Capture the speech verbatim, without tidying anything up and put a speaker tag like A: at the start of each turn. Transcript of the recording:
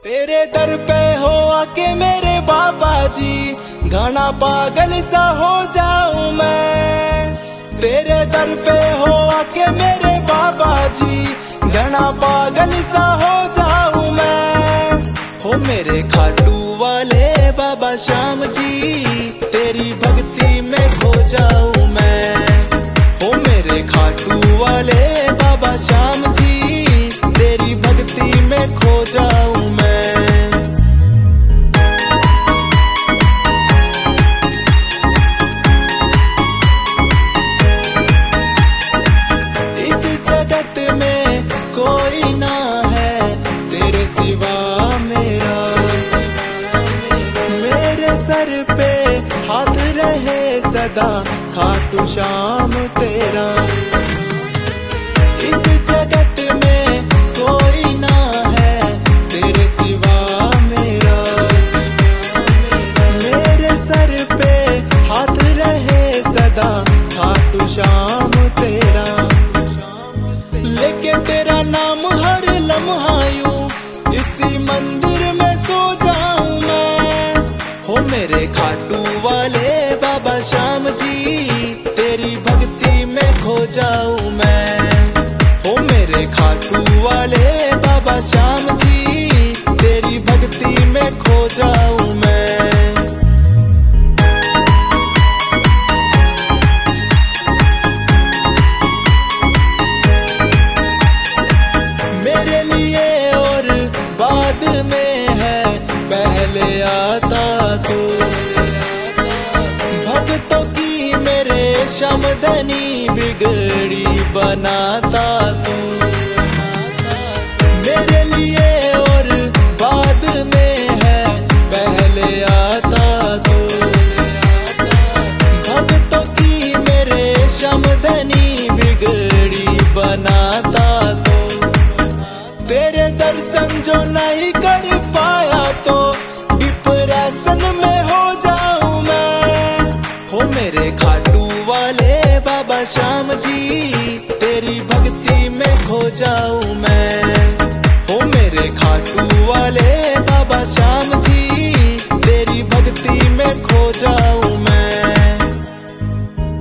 A: तेरे दर पे हो आके मेरे बाबा जी, घना पागल सा हो जाऊं मैं। तेरे दर पे हो आके मेरे बाबा जी, घना पागल सा हो जाऊं मैं। हो मेरे खाटू वाले बाबा श्याम जी, तेरी भक्ति में खो जाऊं मैं। हो मेरे खाटू वाले बाबा श्याम जी, तेरी भक्ति में खो जाऊं मैं। इस जगत में कोई ना है तेरे सिवा मेरा, मेरे सर पे हाथ रहे सदा खाटू श्याम तेरा। इस जगत में कोई ना है तेरे सिवा मेरा, मेरे सर पे हाथ रहे सदा खाटू श्याम तेरा। लेके तेरा नाम हर लम्हा यूं इसी मंदिर में सो जाऊं मैं। हो मेरे खाटू वाले बाबा श्याम जी, तेरी भक्ति में खो जाऊं मैं। हो मेरे खाटू वाले बाबा श्याम जी, तेरी भक्ति में खो जाऊं मैं। मेरे लिए और बाद में है पहले आता तू, भक्तों की मेरे शमदनी बिगड़ी बनाता तू। मेरे लिए और बाद में है पहले आता तू, भक्तों की मेरे शमदनी बिगड़ी बनाता तू। तेरे दर्शन जो नहीं कर पाया तो डिप्रेशन में हो जाऊं मैं। हो मेरे खाटू वाले बाबा श्याम जी, तेरी भक्ति में खो जाऊं मैं।